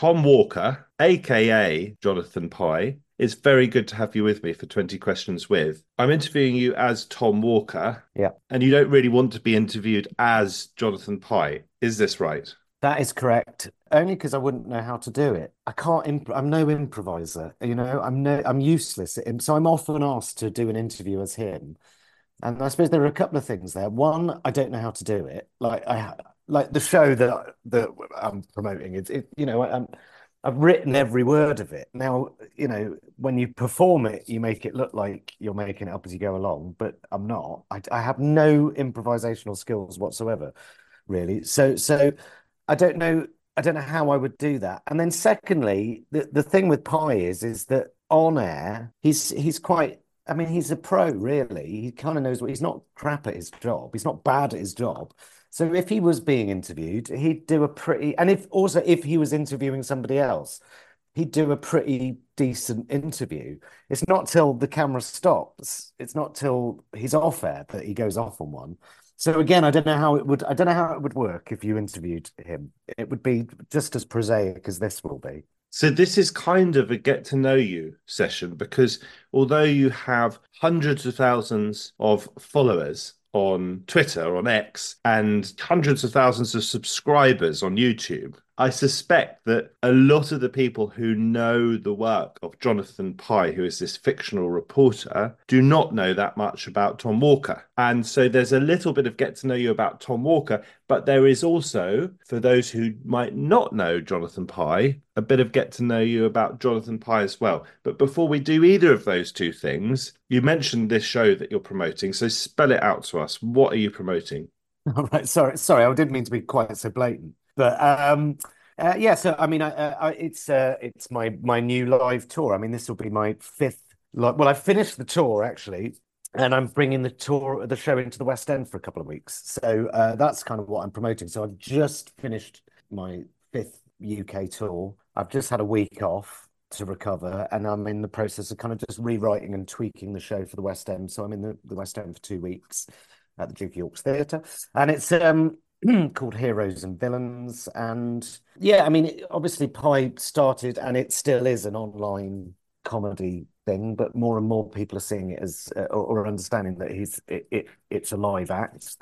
Tom Walker, aka Jonathan Pye. It's very good to have you with me for 20 Questions With. I'm interviewing you as Tom Walker, Yeah, and you don't really want to be interviewed as Jonathan Pye. Is this right? that is correct. Only because I wouldn't know how to do it. I can't I'm no improviser, I'm useless at so I'm often asked to do an interview as him. And I suppose there are a couple of things there. One, I don't know how to do it. Like the show that I'm promoting, I've written every word of it. Now, when you perform it, you make it look like you're making it up as you go along, but I'm not. I have no improvisational skills whatsoever, really. So I don't know. I don't know how I would do that. And then secondly, the thing with Pi is that on air, he's quite. I mean, he's a pro, really. He kind of knows what he's not crap at his job. He's not bad at his job. So if he was being interviewed, he'd do a pretty, and if he was interviewing somebody else, he'd do a pretty decent interview. It's not till the camera stops, it's not till he's off air that he goes off on one. So again, I don't know how it would work if you interviewed him. It would be just as prosaic as this will be. So this is kind of a get to know you session because although you have hundreds of thousands of followers on Twitter, on X, and hundreds of thousands of subscribers on YouTube, I suspect that a lot of the people who know the work of Jonathan Pye, who is this fictional reporter, do not know that much about Tom Walker. And so there's a little bit of get to know you about Tom Walker, but there is also, for those who might not know Jonathan Pye, a bit of get to know you about Jonathan Pye as well. But before we do either of those two things, you mentioned this show that you're promoting. So spell it out to us. What are you promoting? All right, sorry, I didn't mean to be quite so blatant, but yeah. So I mean, it's my new live tour. I mean, this will be my fifth. Well, I finished the tour actually, and I'm bringing the show into the West End for a couple of weeks. So that's kind of what I'm promoting. So I've just finished my fifth UK tour. I've just had a week off to recover, and I'm in the process of kind of just rewriting and tweaking the show for the West End. So I'm in the West End for 2 weeks at the Duke of York's Theatre, and it's called Heroes and Villains. And yeah, I mean, obviously, Pi started, and it still is an online comedy thing, but more and more people are seeing it as or understanding that it's a live act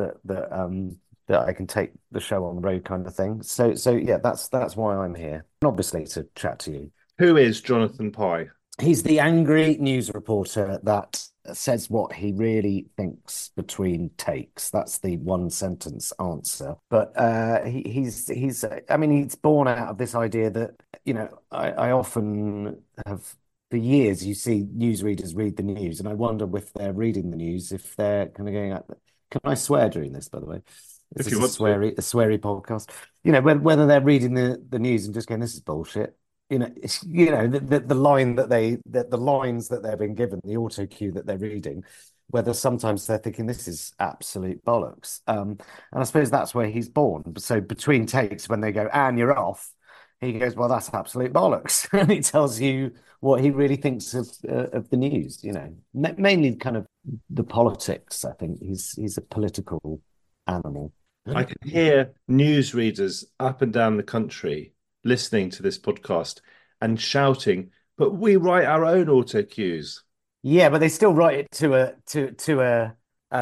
that I can take the show on the road kind of thing. So yeah, that's why I'm here, and obviously to chat to you. Who is Jonathan Pye? He's the angry news reporter that says what he really thinks between takes. That's the one sentence answer. But I mean, he's born out of this idea that, I often have, for years, you see newsreaders read the news, and I wonder if they're reading the news, if they're kind of going, can I swear during this, by the way? Is If this you want to. a sweary podcast? Whether they're reading the news and just going, this is bullshit. The line that the lines that they're being given, the auto cue that they're reading, whether sometimes they're thinking this is absolute bollocks. And I suppose that's where he's born. So between takes, when they go, and you're off, he goes, well, that's absolute bollocks. And he tells you what he really thinks of the news, mainly kind of the politics. I think he's a political animal. I can hear newsreaders up and down the country listening to this podcast and shouting, but we write our own auto cues. Yeah, but they still write it to a.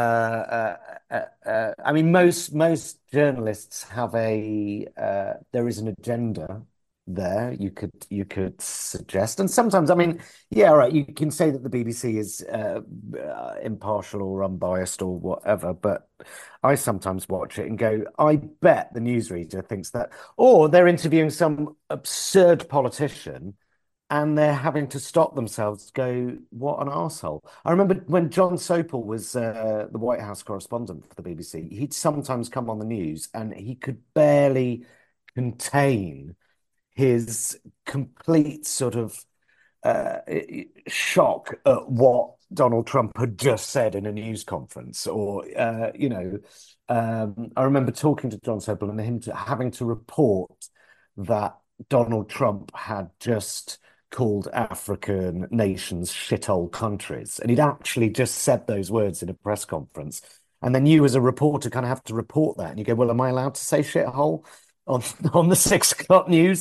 I mean, most journalists have there is an agenda there. You could suggest, and sometimes, I mean, yeah, right. You can say that the BBC is impartial or unbiased or whatever, but I sometimes watch it and go, I bet the newsreader thinks that, or they're interviewing some absurd politician and they're having to stop themselves, go, what an arsehole. I remember when John Sopel was the White House correspondent for the BBC, he'd sometimes come on the news and he could barely contain his complete sort of shock at what Donald Trump had just said in a news conference. I remember talking to John Sopel and having to report that Donald Trump had just called African nations shithole countries. And he'd actually just said those words in a press conference. And then you, as a reporter, kind of have to report that. And you go, well, am I allowed to say shithole on on the 6 o'clock news?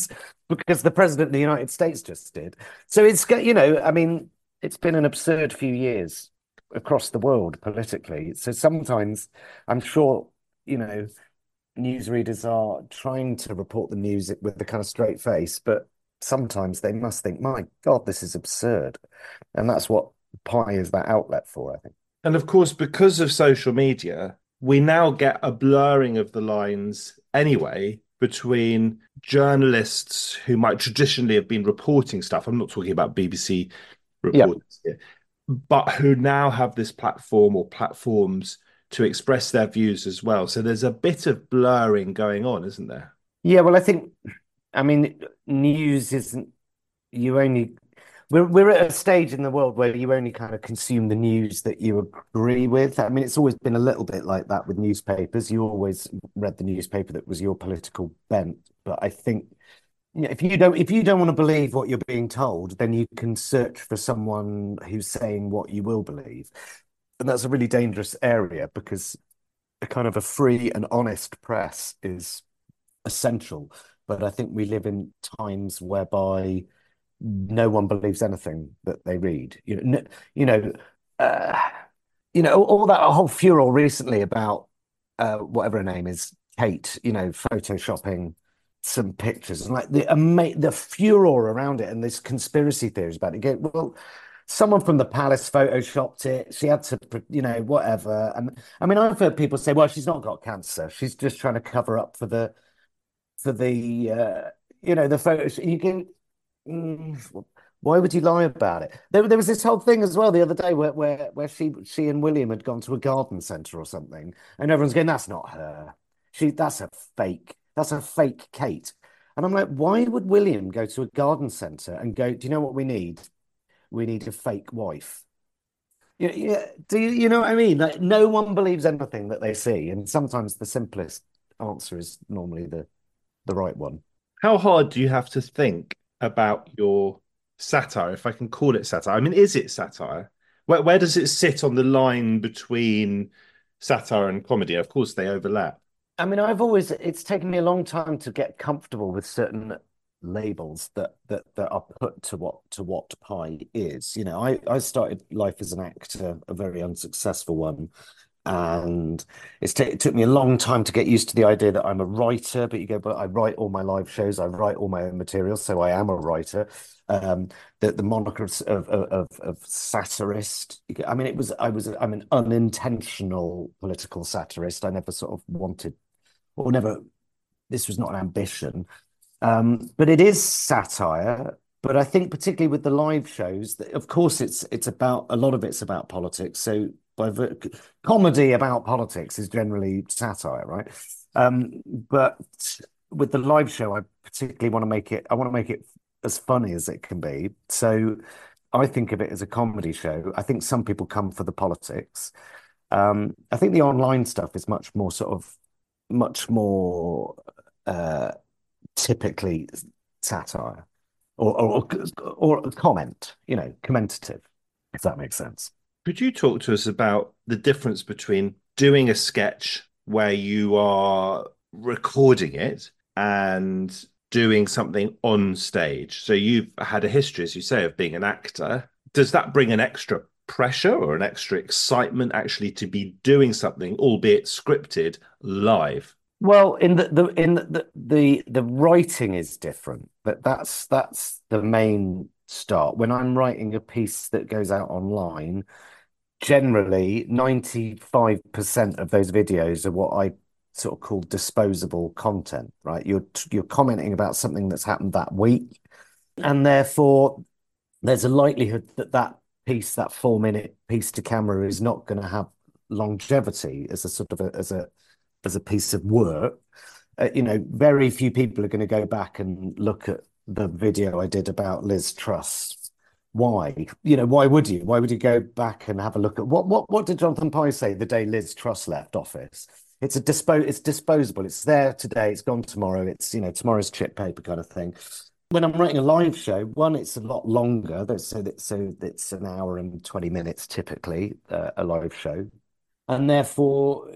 because the president of the United States just did. So I mean, it's been an absurd few years across the world politically. So sometimes I'm sure, you know, newsreaders are trying to report the news with a kind of straight face, but sometimes they must think, my God, this is absurd. And that's what Pi is that outlet for, I think. And of course, because of social media, we now get a blurring of the lines anyway between journalists who might traditionally have been reporting stuff. I'm not talking about BBC Yeah. reporters here, but who now have this platform or platforms to express their views as well. So there's a bit of blurring going on, isn't there? Yeah, well, I mean, news isn't, you only, we're at a stage in the world where you only kind of consume the news that you agree with. I mean, it's always been a little bit like that with newspapers. You always read the newspaper that was your political bent. But I think, you know, if you don't want to believe what you're being told, then you can search for someone who's saying what you will believe. And that's a really dangerous area because a kind of a free and honest press is essential. But I think we live in times whereby no one believes anything that they read. You know, uh, all that whole furor recently about whatever her name is, Kate. You know, photoshopping some pictures and like the furor around it and this conspiracy theories about it. Go, well, someone from the palace photoshopped it. She had to, whatever. And I mean, I've heard people say, well, she's not got cancer. She's just trying to cover up for the photos. You can, why would you lie about it? There was this whole thing as well the other day where she and William had gone to a garden centre or something, and everyone's going, "That's not her. That's a fake. That's a fake Kate." And I'm like, why would William go to a garden centre and go, "Do you know what we need? We need a fake wife." Yeah. Do you know what I mean? Like, no one believes anything that they see, and sometimes the simplest answer is normally the right one. How hard do you have to think about your satire, if I can call it satire? I mean, is it satire? Where does it sit on the line between satire and comedy? Of course, they overlap. I mean, it's taken me a long time to get comfortable with certain labels that are put to what Pi is. You know, I started life as an actor, a very unsuccessful one. And it took me a long time to get used to the idea that I'm a writer, but you go, but I write all my live shows, I write all my own materials, so I am a writer. The moniker of satirist. I mean, I'm an unintentional political satirist. I never sort of wanted, or never, this was not an ambition. But it is satire. But I think particularly with the live shows, that of course it's about a lot of it's about politics. So comedy about politics is generally satire, right? But with the live show, I particularly want to make it. I want to make it as funny as it can be. So I think of it as a comedy show. I think some people come for the politics. I think the online stuff is much more uh, typically satire or comment, commentative, if that makes sense. Could you talk to us about the difference between doing a sketch where you are recording it and doing something on stage? So you've had a history, as you say, of being an actor. Does that bring an extra pressure or an extra excitement actually to be doing something, albeit scripted, live? Well, in the writing is different, but that's the main start. When I'm writing a piece that goes out online, generally 95% of those videos are what I sort of call disposable content, right? You're commenting about something that's happened that week, and therefore there's a likelihood that that 4-minute piece to camera is not going to have longevity as a sort of as a piece of work. Very few people are going to go back and look at the video I did about Liz Truss. Why? Why would you? Why would you go back and have a look at what did Jonathan Pye say the day Liz Truss left office? It's disposable. It's there today. It's gone tomorrow. It's tomorrow's chip paper kind of thing. When I'm writing a live show, one, it's a lot longer. So it's an hour and 20 minutes typically, a live show, and therefore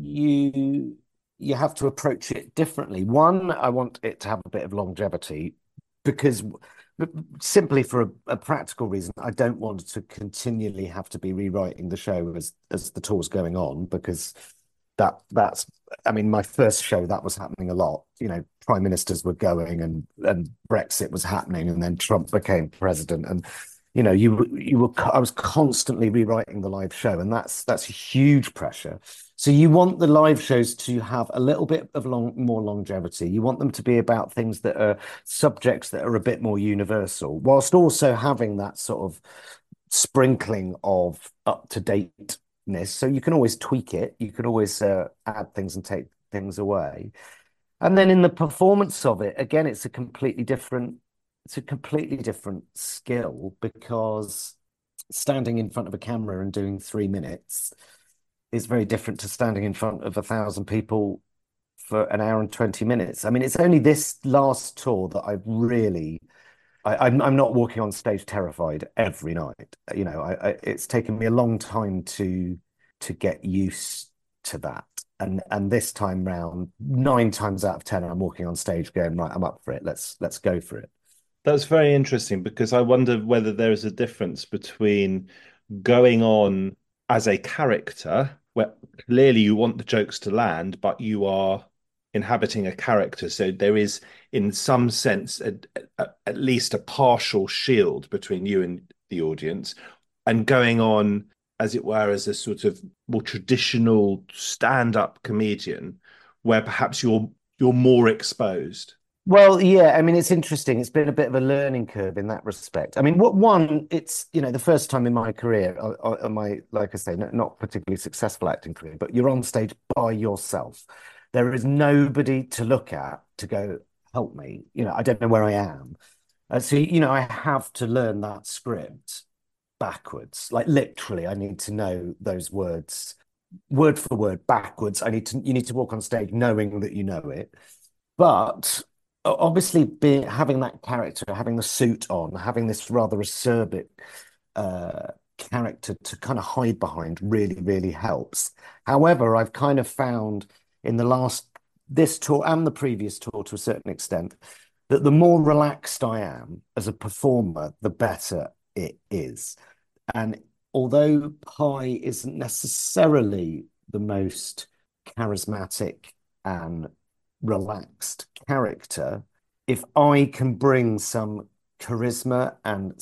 you have to approach it differently. One, I want it to have a bit of longevity, because simply for a practical reason, I don't want to continually have to be rewriting the show as the tour's going on, because that's I mean, my first show that was happening a lot. You know, prime ministers were going, and Brexit was happening, and then Trump became president, and you know, you were I was constantly rewriting the live show, and that's huge pressure. So you want the live shows to have a little bit of more longevity. You want them to be about things that are subjects that are a bit more universal, whilst also having that sort of sprinkling of up to dateness. So you can always tweak it. You can always add things and take things away. And then in the performance of it, again, it's a completely different skill, because standing in front of a camera and doing 3 minutes is very different to standing in front of 1,000 people for an hour and 20 minutes. I mean, it's only this last tour that I've really, I'm not walking on stage terrified every night. You know, it's taken me a long time to get used to that. And this time round, 9 times out of 10, I'm walking on stage going, right, I'm up for it. Let's go for it. That's very interesting because I wonder whether there is a difference between going on as a character, where clearly you want the jokes to land, but you are inhabiting a character. So there is, in some sense, at least a partial shield between you and the audience, and going on, as it were, as a sort of more traditional stand-up comedian, where perhaps you're more exposed. Well, yeah, I mean, it's interesting. It's been a bit of a learning curve in that respect. I mean, what one, it's, you know, the first time in my career, my, like I say, not particularly successful acting career, but you're on stage by yourself. There is nobody to look at to go, help me. You know, I don't know where I am. So, you know, I have to learn that script backwards. Like literally, I need to know those words word for word backwards. You need to walk on stage knowing that you know it. But obviously, having that character, having the suit on, having this rather acerbic character to kind of hide behind really, really helps. However, I've kind of found in this tour and the previous tour to a certain extent, that the more relaxed I am as a performer, the better it is. And although Pi isn't necessarily the most charismatic and relaxed character, if I can bring some charisma and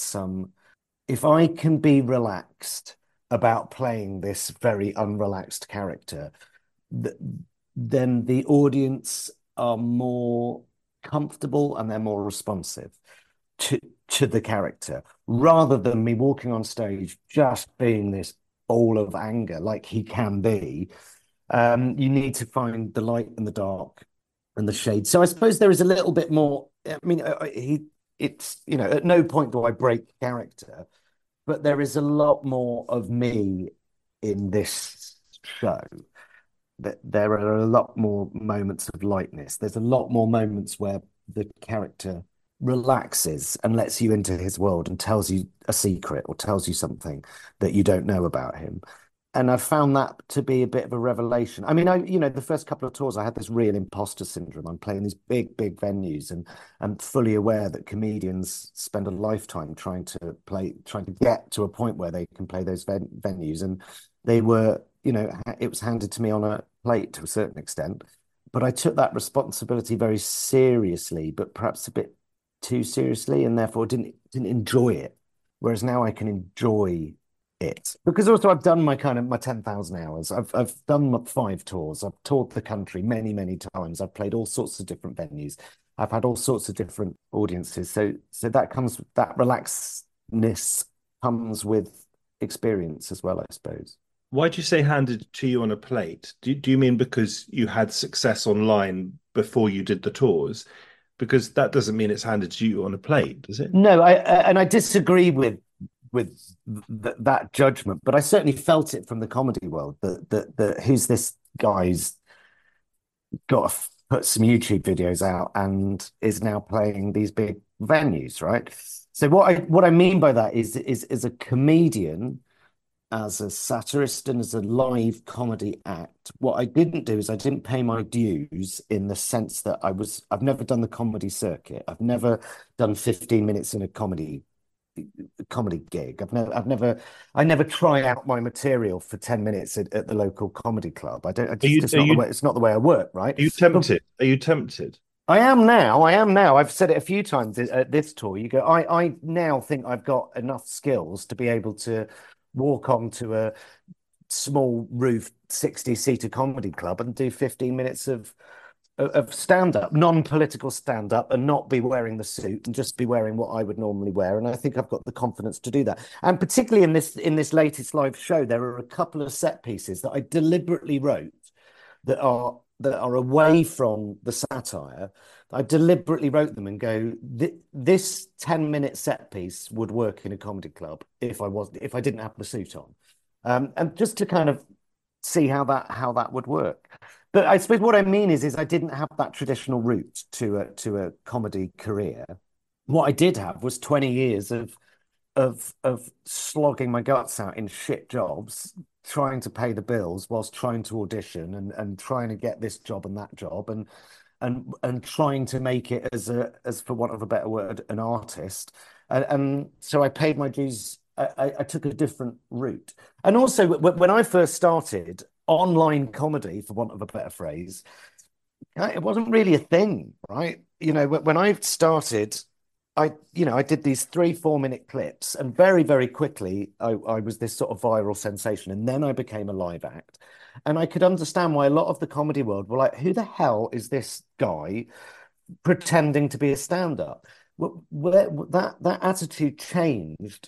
if I can be relaxed about playing this very unrelaxed character, th then the audience are more comfortable and they're more responsive to the character, rather than me walking on stage just being this ball of anger like he can be. You need to find the light and the dark and the shade. So I suppose there is a little bit more. I mean, it's, you know, at no point do I break character, but there is a lot more of me in this show. That there are a lot more moments of lightness. There's a lot more moments where the character relaxes and lets you into his world and tells you a secret or tells you something that you don't know about him. And I found that to be a bit of a revelation. I mean, you know, the first couple of tours, I had this real imposter syndrome. I'm playing these big, big venues, and I'm fully aware that comedians spend a lifetime trying to get to a point where they can play those venues. And they were, you know, it was handed to me on a plate to a certain extent. But I took that responsibility very seriously, but perhaps a bit too seriously, and therefore didn't enjoy it. Whereas now I can enjoy it, because also I've done my 10,000 hours. I've done 5 tours. I've toured the country many, many times. I've played all sorts of different venues. I've had all sorts of different audiences. So that relaxedness comes with experience as well, I suppose. Why do you say handed to you on a plate? Do you mean because you had success online before you did the tours? Because that doesn't mean it's handed to you on a plate, does it? No, I disagree with that judgment, but I certainly felt it from the comedy world that who's this guy's got to put some YouTube videos out and is now playing these big venues, right? So what I mean by that is as a comedian, as a satirist and as a live comedy act. What I didn't do is I didn't pay my dues in the sense that I've never done the comedy circuit. I've never done 15 minutes in a comedy gig. I never try out my material for 10 minutes at the local comedy club. I don't, Are it's you just are not the you way, it's not the way I work, right? are you But tempted? Are you tempted? I am now. I am now. I've said it a few times at this tour. You go, I now think I've got enough skills to be able to walk onto a small roof 60-seater comedy club and do 15 minutes of stand-up, non-political stand-up, and not be wearing the suit and just be wearing what I would normally wear. And I think I've got the confidence to do that. And particularly in this latest live show, there are a couple of set pieces that I deliberately wrote that are away from the satire. I deliberately wrote them and go, this 10-minute set piece would work in a comedy club if I didn't have the suit on. And just to kind of see how that would work. But I suppose what I mean is I didn't have that traditional route to a comedy career. What I did have was 20 years of slogging my guts out in shit jobs, trying to pay the bills whilst trying to audition and trying to get this job and that job and trying to make it as for want of a better word, an artist. And so I paid my dues. I took a different route. And also when I first started online comedy, for want of a better phrase, it wasn't really a thing, right? You know, when I started, I did these 3 4 minute clips, and very, very quickly I was this sort of viral sensation. And then I became a live act. And I could understand why a lot of the comedy world were like, who the hell is this guy pretending to be a stand-up? Where that attitude changed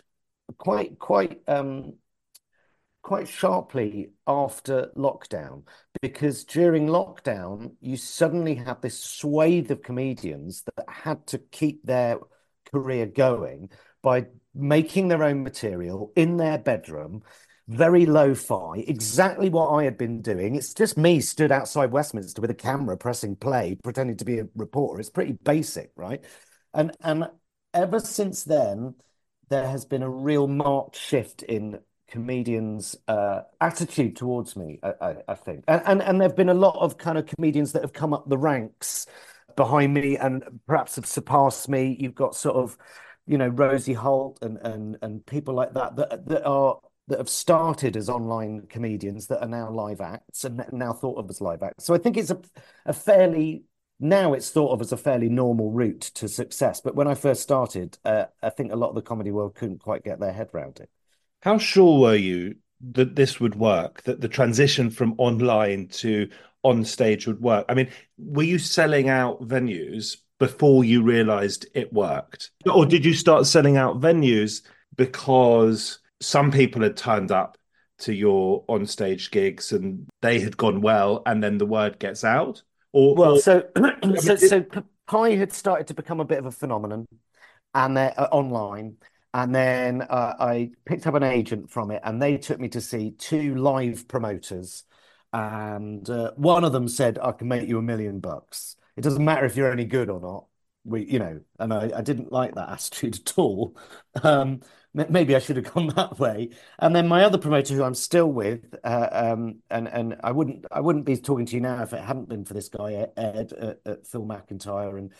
quite sharply after lockdown, because during lockdown, you suddenly had this swathe of comedians that had to keep their career going by making their own material in their bedroom, very lo-fi, exactly what I had been doing. It's just me stood outside Westminster with a camera pressing play, pretending to be a reporter. It's pretty basic, right? And ever since then, there has been a real marked shift in comedians' attitude towards me, I think. And there have been a lot of kind of comedians that have come up the ranks behind me and perhaps have surpassed me. You've got sort of, Rosie Holt and people like that have started as online comedians that are now live acts and now thought of as live acts. So I think it's a fairly now it's thought of as a fairly normal route to success. But when I first started, I think a lot of the comedy world couldn't quite get their head around it. How sure were you that this would work, that the transition from online to on stage would work? I mean, were you selling out venues before you realized it worked? Or did you start selling out venues because some people had turned up to your on stage gigs and they had gone well, and then the word gets out? Well, Or so I mean, Pi had started to become a bit of a phenomenon, and then online, and then I picked up an agent from it, and they took me to see two live promoters, and one of them said, "I can make you $1 million. It doesn't matter if you're any good or not." And I didn't like that attitude at all. Maybe I should have gone that way. And then my other promoter, who I'm still with, and I wouldn't be talking to you now if it hadn't been for this guy Ed at Phil McIntyre. And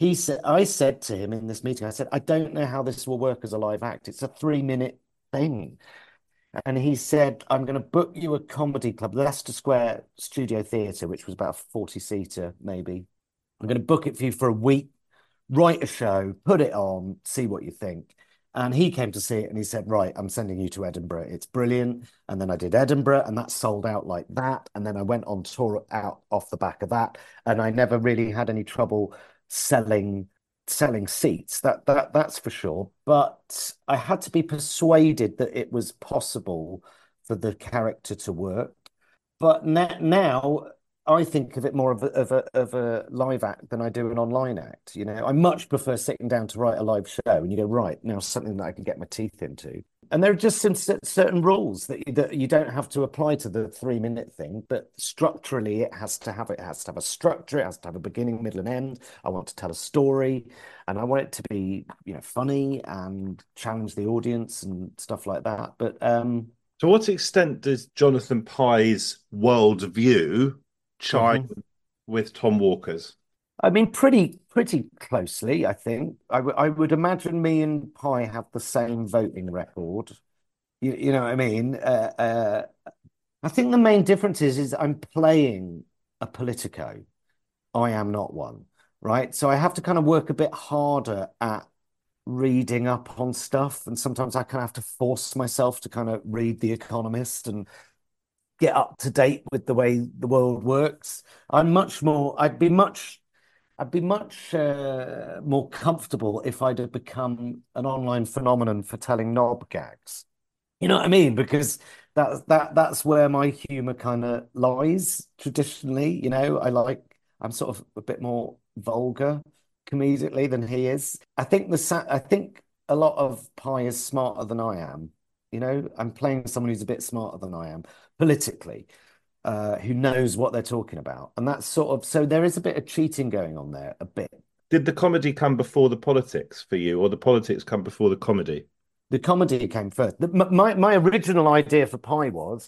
I said to him in this meeting, I said, I don't know how this will work as a live act. It's a 3 minute thing. And he said, I'm going to book you a comedy club, Leicester Square Studio Theatre, which was about a 40-seater maybe. I'm going to book it for you for a week, write a show, put it on, see what you think. And he came to see it and he said, right, I'm sending you to Edinburgh. It's brilliant. And then I did Edinburgh and that sold out like that. And then I went on tour out off the back of that. And I never really had any trouble selling seats. That's for sure. But I had to be persuaded that it was possible for the character to work. But now I think of it more of a live act than I do an online act. I much prefer sitting down to write a live show, and you go, right, now something that I can get my teeth into. And there are just some certain rules that you don't have to apply to the 3 minute thing, but structurally it has to have a structure, it has to have a beginning, middle, and end. I want to tell a story, and I want it to be, funny and challenge the audience and stuff like that. But so To what extent does Jonathan Pye's worldview chime Mhm. with Tom Walker's? I mean, pretty closely, I think. I would imagine me and Pi have the same voting record. You know what I mean? I think the main difference is I'm playing a Politico. I am not one, right? So I have to kind of work a bit harder at reading up on stuff, and sometimes I kind of have to force myself to kind of read The Economist and get up to date with the way the world works. I'm much more, I'd be much more comfortable if I'd have become an online phenomenon for telling knob gags. You know what I mean? Because that's where my humor kind of lies traditionally. You know, I'm sort of a bit more vulgar comedically than he is. I think a lot of Pi is smarter than I am. You know, I'm playing someone who's a bit smarter than I am politically, who knows what they're talking about. And that's sort of, so there is a bit of cheating going on there, a bit. Did the comedy come before the politics for you, or the politics come before the comedy? The comedy came first. My original idea for Pi was,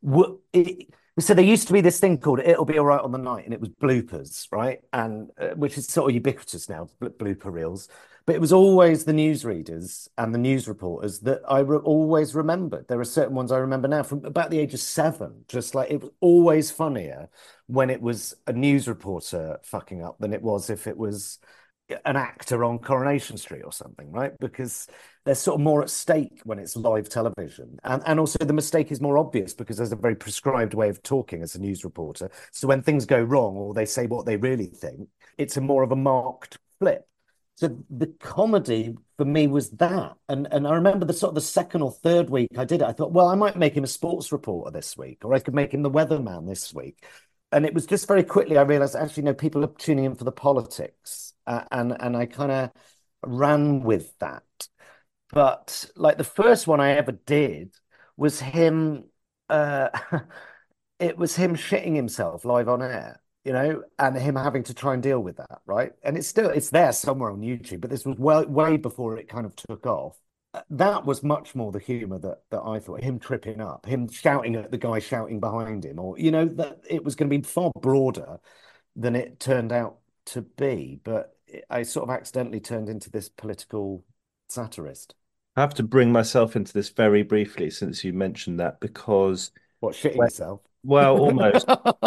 so there used to be this thing called "It'll Be All Right on the Night," and it was bloopers, right? And which is sort of ubiquitous now, blooper reels. But it was always the newsreaders and the news reporters that always remembered. There are certain ones I remember now from about the age of 7. Just like it was always funnier when it was a news reporter fucking up than it was if it was an actor on Coronation Street or something, right? Because there's sort of more at stake when it's live television. And also the mistake is more obvious because there's a very prescribed way of talking as a news reporter. So when things go wrong or they say what they really think, it's a more of a marked flip. So the comedy for me was that. And I remember the sort of the second or third week I did it, I thought, well, I might make him a sports reporter this week, or I could make him the weatherman this week. And it was just very quickly I realized actually, no, people are tuning in for the politics. And I kind of ran with that. But like the first one I ever did was him uh it was him shitting himself live on air, you know, and him having to try and deal with that, right? And it's there somewhere on YouTube, but this was way before it kind of took off. That was much more the humor that I thought, him tripping up, him shouting at the guy shouting behind him, or you know, that it was going to be far broader than it turned out to be. But I sort of accidentally turned into this political satirist. I have to bring myself into this very briefly since you mentioned that because, What, shitting well, yourself? almost.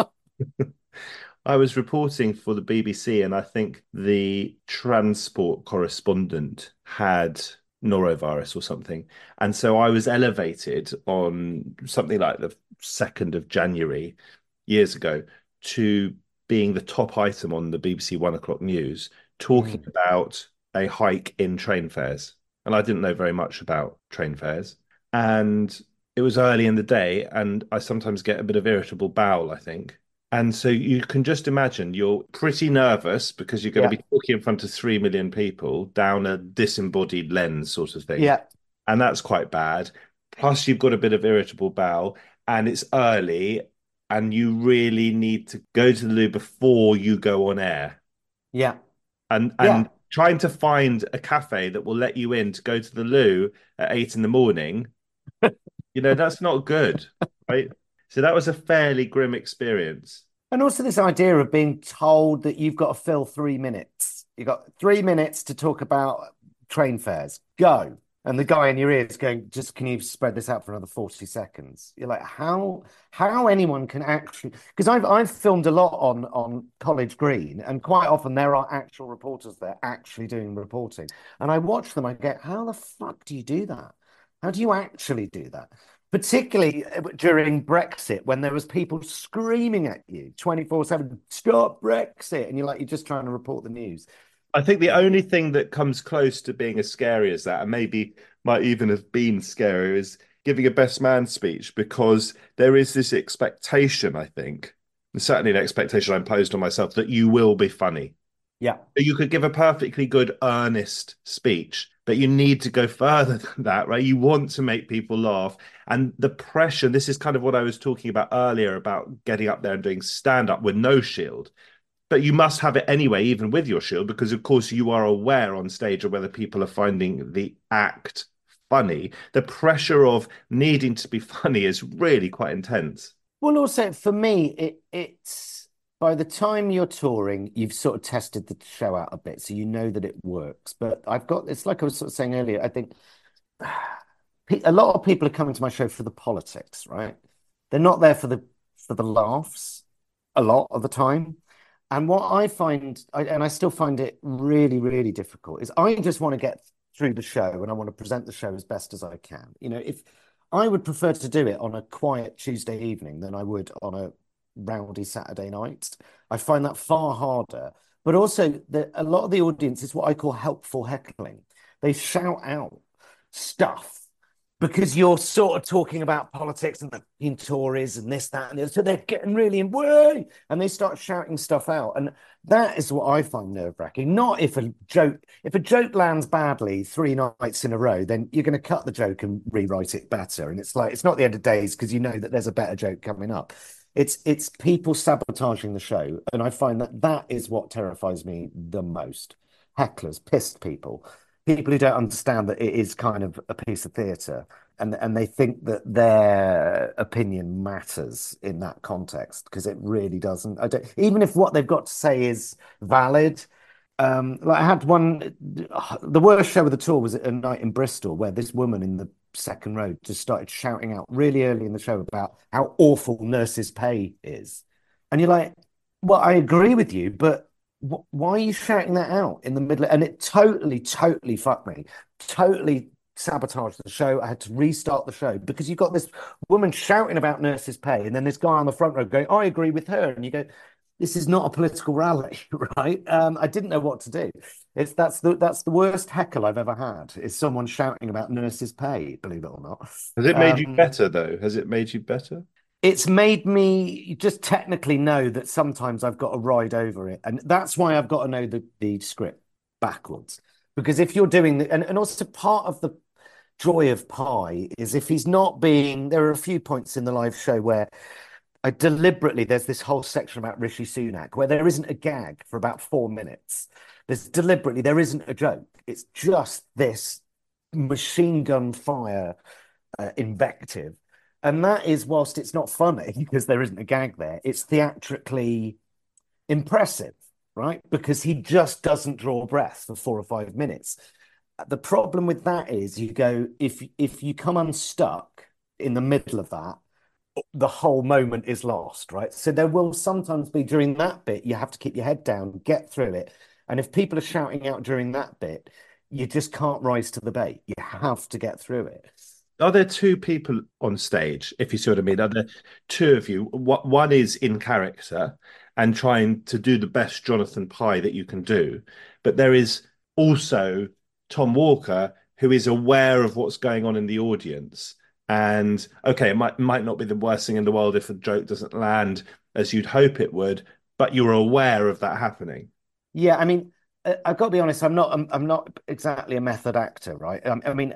I was reporting for the BBC, and I think the transport correspondent had norovirus or something. And so I was elevated on something like the 2nd of January years ago to being the top item on the BBC 1 o'clock news, talking Mm. about a hike in train fares. And I didn't know very much about train fares. And it was early in the day, and I sometimes get a bit of irritable bowel, I think. And so you can just imagine you're pretty nervous because you're going to Yeah, be talking in front of 3 million people down a disembodied lens sort of thing. yeah, And that's quite bad. Plus, you've got a bit of irritable bowel and it's early and you really need to go to the loo before you go on air. yeah, And yeah. trying to find a cafe that will let you in to go to the loo at 8 in the morning, that's not good, right? So that was a fairly grim experience. And also this idea of being told that you've got to fill 3 minutes. You've got 3 minutes to talk about train fares. Go. And the guy in your ear is going, just can you spread this out for another 40 seconds? You're like, how anyone can actually, because I've filmed a lot on College Green, and quite often there are actual reporters there actually doing reporting. And I watch them, I get, how the fuck do you do that? How do you actually do that? Particularly during Brexit, when there was people screaming at you 24/7, stop Brexit, and you're just trying to report the news. I think the only thing that comes close to being as scary as that, and maybe might even have been scary, is giving a best man speech because there is this expectation, I think, and certainly an expectation I imposed on myself that you will be funny. Yeah, You could give a perfectly good, earnest speech, but you need to go further than that, right? You want to make people laugh. And the pressure, this is kind of what I was talking about earlier about getting up there and doing stand up with no shield. But you must have it anyway, even with your shield, because of course you are aware on stage of whether people are finding the act funny, the pressure of needing to be funny is really quite intense. Well, also for me, it's by the time you're touring, you've sort of tested the show out a bit, so you know that it works. But I've got it's like I was sort of saying earlier. I think a lot of people are coming to my show for the politics, right? They're not there for the laughs a lot of the time. And what I find, and I still find it really, really difficult, is I just want to get through the show and I want to present the show as best as I can. You know, if I would prefer to do it on a quiet Tuesday evening than I would on a rowdy Saturday night. I find that far harder. But also, a lot of the audience is what I call helpful heckling. They shout out stuff because you're sort of talking about politics and the Tories and this, that, and the other. So they're getting really in way and they start shouting stuff out. And that is what I find nerve-wracking. Not if a joke lands badly 3 nights in a row, then you're going to cut the joke and rewrite it better. And it's like it's not the end of days because you know that there's a better joke coming up. It's people sabotaging the show. And I find that that is what terrifies me the most. Hecklers, pissed people who don't understand that it is kind of a piece of theatre and they think that their opinion matters in that context because it really doesn't. I don't, even if what they've got to say is valid. Like I had one, the worst show of the tour was at a night in Bristol where this woman in the second row just started shouting out really early in the show about how awful nurses' pay is. And you're like, well, I agree with you, but why are you shouting that out in the middle? And it totally, totally fucked me. Totally sabotaged the show. I had to restart the show because you've got this woman shouting about nurses' pay, and then this guy on the front row going, "I agree with her," and you go, "This is not a political rally, right?" I didn't know what to do. That's the worst heckle I've ever had. Is someone shouting about nurses' pay? Believe it or not. Has it made you Um, better though? Has it made you better? it's made me just technically know that sometimes I've got to ride over it. And that's why I've got to know the script backwards. Because if you're doing and also part of the joy of Pi is if he's not being, there are a few points in the live show where I deliberately, there's this whole section about Rishi Sunak where there isn't a gag for about 4 minutes. There isn't a joke. It's just this machine gun fire invective. And that is, whilst it's not funny because there isn't a gag there, it's theatrically impressive, right? Because he just doesn't draw breath for 4 or 5 minutes. The problem with that is you go, if you come unstuck in the middle of that, the whole moment is lost, right? So there will sometimes be during that bit, you have to keep your head down, get through it. And if people are shouting out during that bit, you just can't rise to the bait. You have to get through it. Are there two people on stage, if you see what I mean? Are there two of you? What one is in character and trying to do the best Jonathan Pye that you can do, but there is also Tom Walker who is aware of what's going on in the audience. And okay, it might not be the worst thing in the world if a joke doesn't land as you'd hope it would, but you're aware of that happening. Yeah, I mean, I've got to be honest. I'm not exactly a method actor, right? I mean,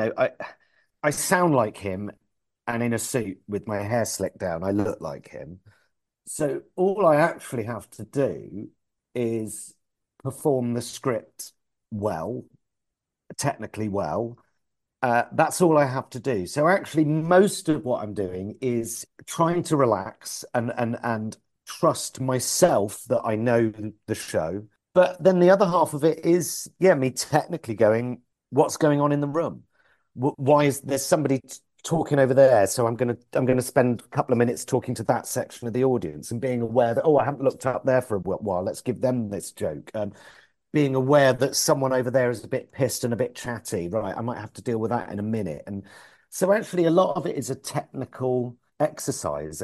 I sound like him, and in a suit with my hair slicked down, I look like him. So all I actually have to do is perform the script well, technically well. That's all I have to do. So actually, most of what I'm doing is trying to relax and trust myself that I know the show. But then the other half of it is, yeah, me technically going, what's going on in the room? Why is there's somebody talking over there? So I'm gonna spend a couple of minutes talking to that section of the audience and being aware that, oh, I haven't looked up there for a while. Let's give them this joke. Being aware that someone over there is a bit pissed and a bit chatty, right? I might have to deal with that in a minute. And so actually a lot of it is a technical exercise.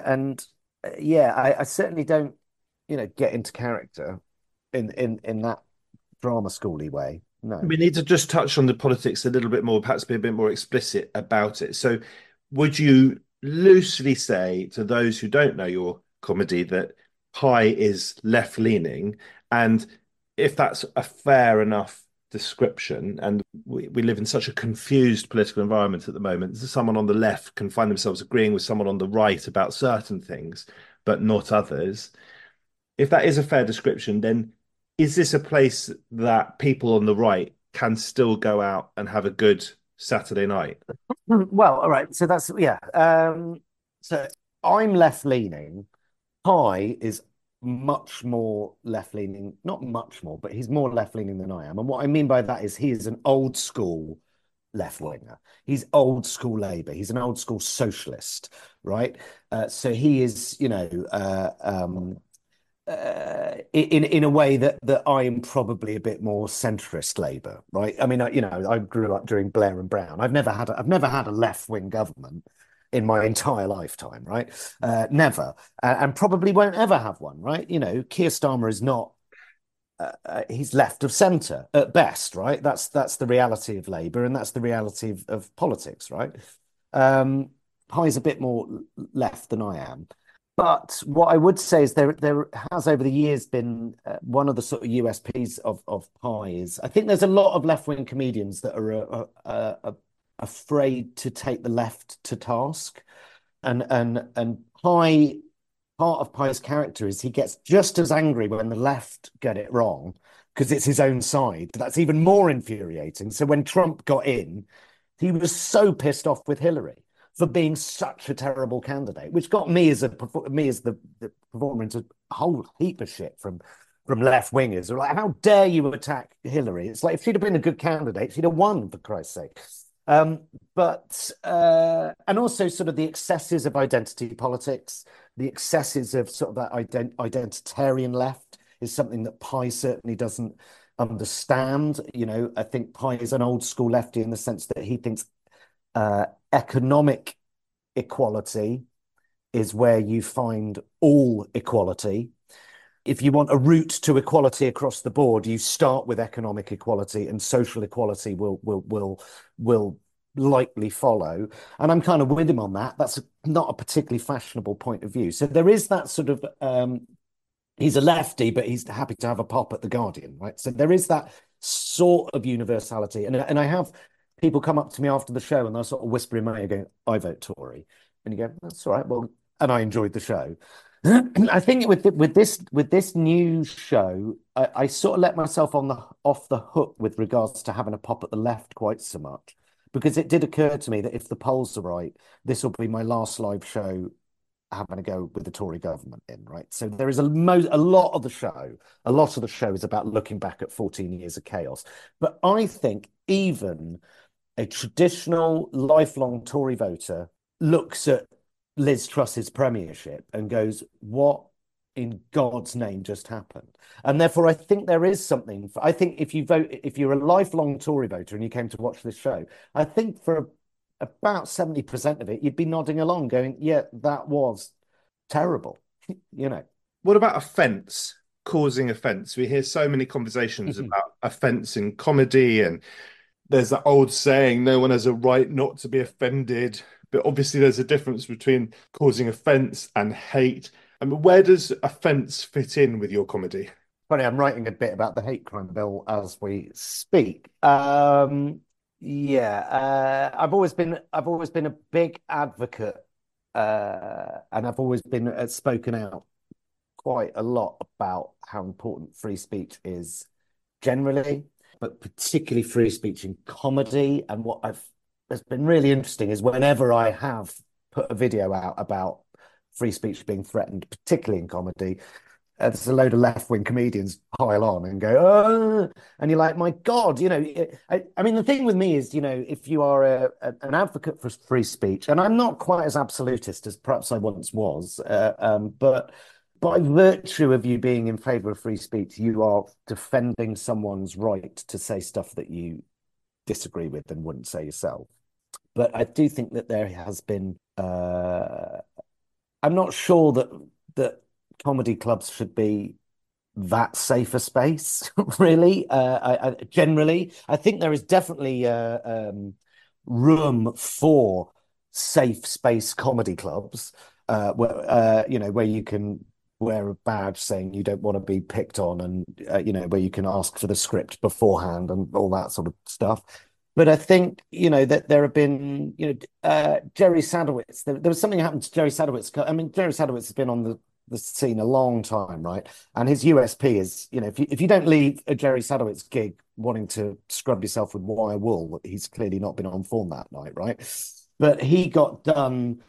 Yeah, I certainly don't, get into character in that drama schooly way. No. We need to just touch on the politics a little bit more, perhaps be a bit more explicit about it. So, would you loosely say to those who don't know your comedy that Pi is left leaning? And if that's a fair enough description, and we live in such a confused political environment at the moment, someone on the left can find themselves agreeing with someone on the right about certain things, but not others. If that is a fair description, then is this a place that people on the right can still go out and have a good Saturday night? Well, all right. So that's yeah. So I'm left leaning. Pi is much more left leaning, not much more, but he's more left leaning than I am. And what I mean by that is he is an old school left winger. He's old school Labour. He's an old school socialist, right? So he is, in a way that I am probably a bit more centrist Labour, right? I mean, I grew up during Blair and Brown. I've never had a left wing government in my entire lifetime, right? Never, and probably won't ever have one, right? Keir Starmer is not. He's left of centre at best, right? That's the reality of Labour, and that's the reality of politics, right? Pie's a bit more left than I am. But what I would say is there has over the years been one of the sort of USPs of Pi is I think there's a lot of left wing comedians that are afraid to take the left to task, and Pi part of Pi's character is he gets just as angry when the left get it wrong because it's his own side. That's even more infuriating. So when Trump got in, he was so pissed off with Hillary for being such a terrible candidate, which got me as the performer into a whole heap of shit from left wingers. They're like, how dare you attack Hillary? It's like if she'd have been a good candidate, she'd have won, for Christ's sake. But and also sort of the excesses of identity politics, the excesses of sort of that identitarian left is something that Pi certainly doesn't understand. I think Pi is an old school lefty in the sense that he thinks economic equality is where you find all equality. If you want a route to equality across the board, you start with economic equality, and social equality will likely follow. And I'm kind of with him on that. That's not a particularly fashionable point of view. So there is that sort of he's a lefty, but he's happy to have a pop at the Guardian, right? So there is that sort of universality. And I have people come up to me after the show and they'll sort of whisper in my ear going, I vote Tory. And you go, that's all right. Well, and I enjoyed the show. I think with this new show, I sort of let myself off the hook with regards to having a pop at the left quite so much, because it did occur to me that if the polls are right, this will be my last live show having a go with the Tory government in, right? So there is a lot of the show is about looking back at 14 years of chaos. But I think even a traditional lifelong Tory voter looks at Liz Truss's premiership and goes, what in God's name just happened? And therefore, I think there is something. I think if you're a lifelong Tory voter and you came to watch this show, I think for about 70% of it, you'd be nodding along going, yeah, that was terrible. What about offence, causing offence? We hear so many conversations about offence in comedy, and there's that old saying, no one has a right not to be offended. But obviously, there's a difference between causing offence and hate. I mean, where does offence fit in with your comedy? Funny, I'm writing a bit about the hate crime bill as we speak. I've always been a big advocate, and I've always been spoken out quite a lot about how important free speech is generally, but particularly free speech in comedy. And what has been really interesting is whenever I have put a video out about free speech being threatened, particularly in comedy, there's a load of left-wing comedians pile on and go, oh, and you're like, my God, I mean, the thing with me is, if you are an advocate for free speech, and I'm not quite as absolutist as perhaps I once was, but by virtue of you being in favor of free speech, you are defending someone's right to say stuff that you disagree with and wouldn't say yourself. But I do think that there has been, I'm not sure that comedy clubs should be that safe a space, really. Generally, I think there is definitely room for safe space comedy clubs, where you can wear a badge saying you don't want to be picked on, and where you can ask for the script beforehand and all that sort of stuff. But I think, that there have been, Jerry Sadowitz, there was something that happened to Jerry Sadowitz. I mean, Jerry Sadowitz has been on the scene a long time, right? And his USP is, if you don't leave a Jerry Sadowitz gig wanting to scrub yourself with wire wool, he's clearly not been on form that night, right? But he got done,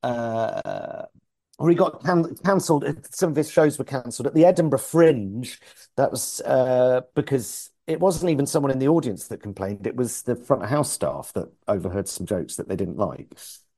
or he got cancelled. Some of his shows were cancelled at the Edinburgh Fringe. That was because it wasn't even someone in the audience that complained. It was the front of house staff that overheard some jokes that they didn't like.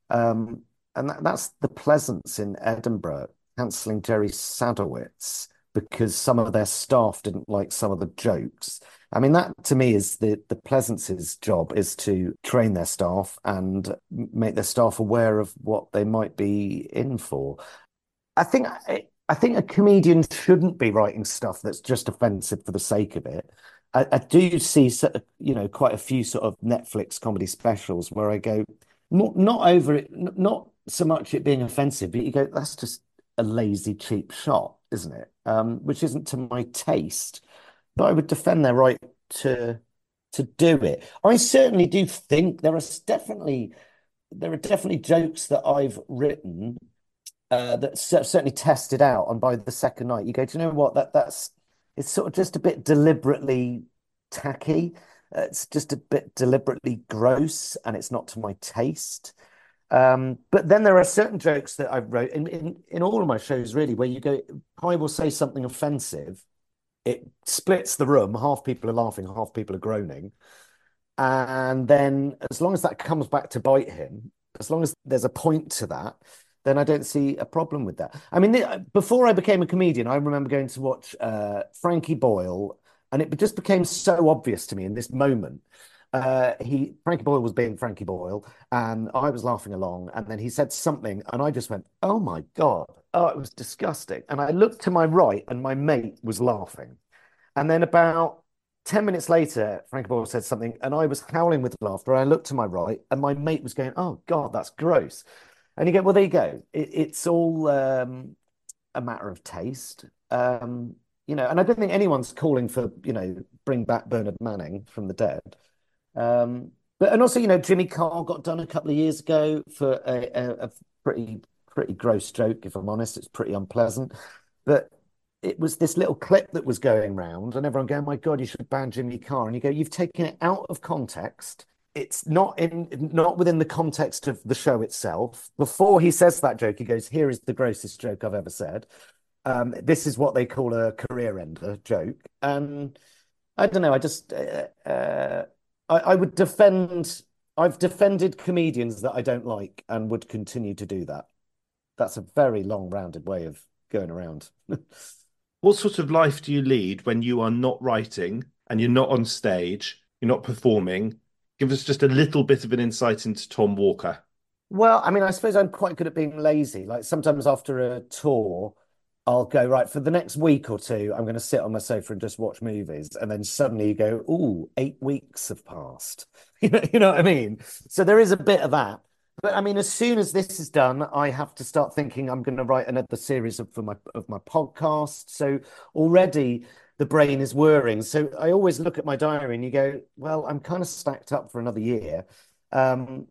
And that's the Pleasance in Edinburgh cancelling Jerry Sadowitz because some of their staff didn't like some of the jokes. I mean, that to me is the Pleasance's job is to train their staff and make their staff aware of what they might be in for. I think I think a comedian shouldn't be writing stuff that's just offensive for the sake of it. I do see, quite a few sort of Netflix comedy specials where I go, not over it, not so much it being offensive, but you go, that's just a lazy, cheap shot, isn't it? Which isn't to my taste, but I would defend their right to do it. I certainly do think there are definitely jokes that I've written that certainly tested out, and by the second night you go, do you know what, that's it's sort of just a bit deliberately tacky. It's just a bit deliberately gross, and it's not to my taste. But then there are certain jokes that I've wrote in all of my shows, really, where you go, I will say something offensive. It splits the room. Half people are laughing, half people are groaning. And then as long as that comes back to bite him, as long as there's a point to that, then I don't see a problem with that. I mean, before I became a comedian, I remember going to watch Frankie Boyle, and it just became so obvious to me in this moment. Frankie Boyle was being Frankie Boyle, and I was laughing along, and then he said something, and I just went, "Oh my God. Oh, it was disgusting." And I looked to my right, and my mate was laughing. And then about 10 minutes later, Frankie Boyle said something, and I was howling with laughter. I looked to my right, and my mate was going, "Oh God, that's gross." And you go, well, there you go. It's all a matter of taste. And I don't think anyone's calling for, bring back Bernard Manning from the dead. And also, Jimmy Carr got done a couple of years ago for a pretty gross joke, if I'm honest. It's pretty unpleasant. But it was this little clip that was going round, and everyone going, "My God, you should ban Jimmy Carr." And you go, you've taken it out of context. It's not within the context of the show itself. Before he says that joke, he goes, "Here is the grossest joke I've ever said. This is what they call a career ender joke." And I don't know. I would defend. I've defended comedians that I don't like and would continue to do that. That's a very long-rounded way of going around. What sort of life do you lead when you are not writing and you're not on stage, you're not performing? Give us just a little bit of an insight into Tom Walker. Well, I mean, I suppose I'm quite good at being lazy. Like sometimes after a tour, I'll go, right, for the next week or two, I'm going to sit on my sofa and just watch movies. And then suddenly you go, "Ooh, 8 weeks have passed." You know what I mean? So there is a bit of that. But I mean, as soon as this is done, I have to start thinking I'm going to write another series of my podcast. So already the brain is whirring. So I always look at my diary and you go, well, I'm kind of stacked up for another year. Um,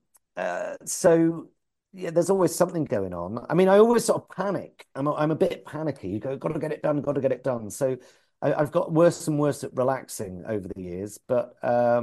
so yeah, there's always something going on. I mean, I always sort of panic. I'm a bit panicky. You go, got to get it done, got to get it done. So I've got worse and worse at relaxing over the years, but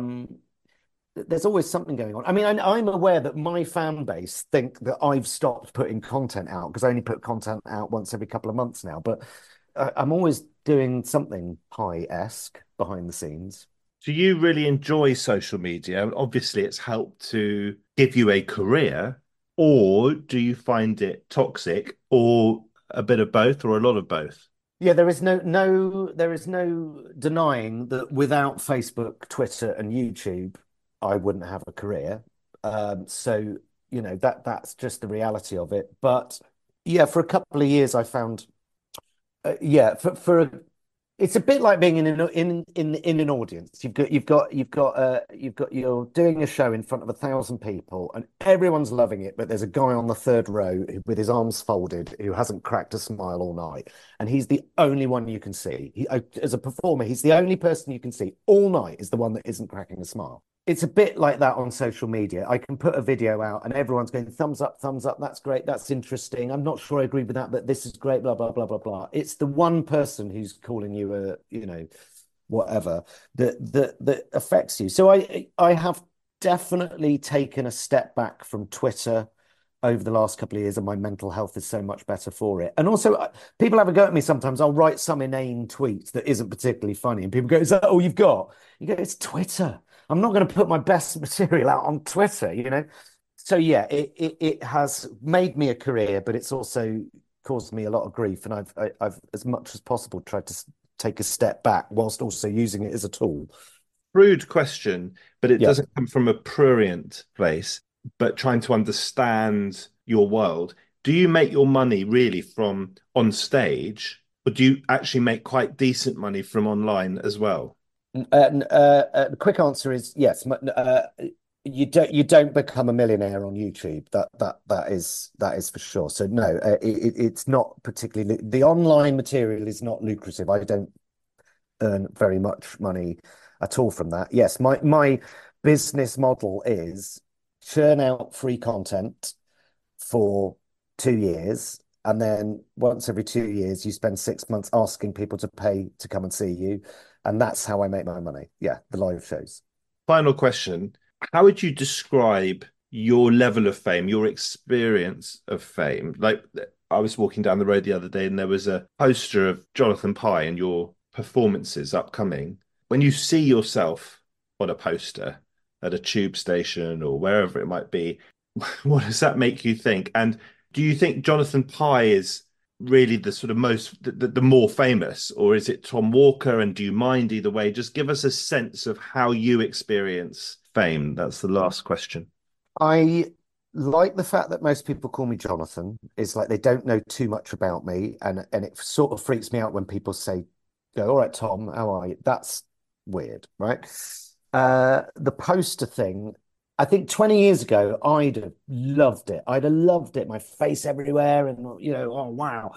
there's always something going on. I mean, I'm aware that my fan base think that I've stopped putting content out because I only put content out once every couple of months now, but I'm always doing something pie-esque behind the scenes. Do you really enjoy social media? Obviously, it's helped to give you a career, or do you find it toxic, or a bit of both, or a lot of both? Yeah, there is no denying that without Facebook, Twitter, and YouTube, I wouldn't have a career. So that's just the reality of it. But yeah, for a couple of years, I found yeah, it's a bit like being in an audience. You're doing a show in front of 1,000 people, and everyone's loving it. But there's a guy on the third row with his arms folded who hasn't cracked a smile all night, and he's the only one you can see. As a performer, he's the only person you can see all night is the one that isn't cracking a smile. it's a bit like that on social media. I can put a video out and everyone's going thumbs up, that's great, that's interesting. I'm not sure I agree with that, but this is great, blah, blah, blah, blah, blah. It's the one person who's calling you a, whatever that affects you. So I have definitely taken a step back from Twitter over the last couple of years, and my mental health is so much better for it. And also, people have a go at me sometimes. I'll write some inane tweet that isn't particularly funny, and people go, "Is that all you've got?" You go, "It's Twitter. I'm not going to put my best material out on Twitter." So yeah, it has made me a career, but it's also caused me a lot of grief, and I've as much as possible tried to take a step back whilst also using it as a tool. Rude question, but it Yeah. doesn't come from a prurient place, but trying to understand your world. Do you make your money really from on stage, or do you actually make quite decent money from online as well? The quick answer is yes. You don't become a millionaire on YouTube. That is for sure. So no, it's not particularly the online material is not lucrative. I don't earn very much money at all from that. Yes, my business model is churn out free content for 2 years. And then once every 2 years, you spend 6 months asking people to pay to come and see you. And that's how I make my money. Yeah, the live shows. Final question. How would you describe your level of fame, your experience of fame? Like, I was walking down the road the other day and there was a poster of Jonathan Pie and your performances upcoming. When you see yourself on a poster at a tube station or wherever it might be, what does that make you think? And do you think Jonathan Pie is really the sort of the more famous, or is it Tom Walker? And do you mind either way? Just give us a sense of how you experience fame. That's the last question. I like the fact that most people call me Jonathan. It's like they don't know too much about me, and it sort of freaks me out when people say, "Go, all right, Tom, how are you?" That's weird, right? The poster thing. I think 20 years ago, I'd have loved it. I'd have loved it. My face everywhere, and oh wow.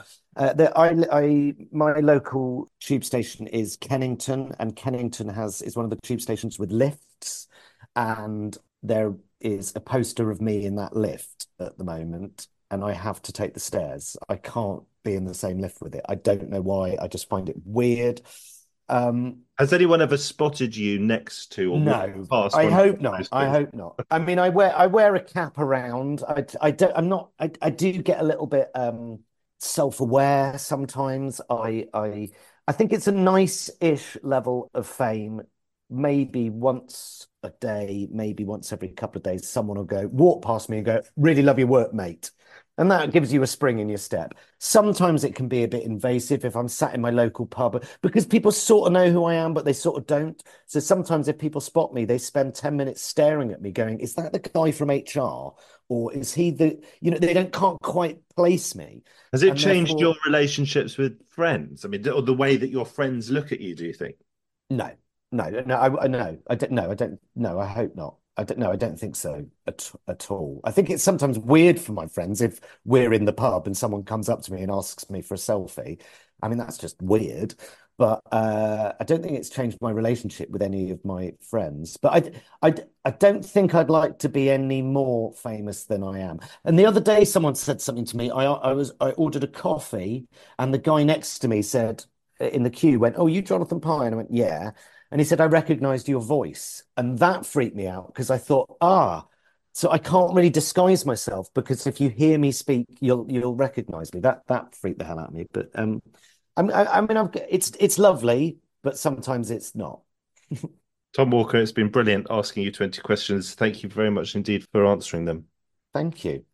My local tube station is Kennington, and Kennington is one of the tube stations with lifts, and there is a poster of me in that lift at the moment, and I have to take the stairs. I can't be in the same lift with it. I don't know why. I just find it weird. Um, Has anyone ever spotted you next to or no, walked past I one of hope not. the I posters? hope not. I mean, I wear a cap around. I don't. I'm not. I do get a little bit self-aware sometimes. I think it's a nice-ish level of fame. Maybe once a day, maybe once every couple of days, someone will walk past me and go, "Really love your work, mate." And that gives you a spring in your step. Sometimes it can be a bit invasive if I'm sat in my local pub because people sort of know who I am, but they sort of don't. So sometimes if people spot me, they spend 10 minutes staring at me going, "Is that the guy from HR? Or is he they don't can't quite place me." Has it And changed your therefore, relationships with friends? I mean, or the way that your friends look at you, do you think? no, no, I no, I don't, no, I don't, no, I hope not. I don't, no, I don't think so at all. I think it's sometimes weird for my friends if we're in the pub and someone comes up to me and asks me for a selfie. I mean, that's just weird. But I don't think it's changed my relationship with any of my friends. But I don't think I'd like to be any more famous than I am. And the other day, someone said something to me. I ordered a coffee, and the guy next to me said in the queue went, "Oh, you Jonathan Pye?" And I went, "Yeah." And he said, "I recognized your voice." And that freaked me out because I thought, so I can't really disguise myself because if you hear me speak, you'll recognize me. That freaked the hell out of me. But I mean, it's lovely, but sometimes it's not. Tom Walker, it's been brilliant asking you 20 questions. Thank you very much indeed for answering them. Thank you.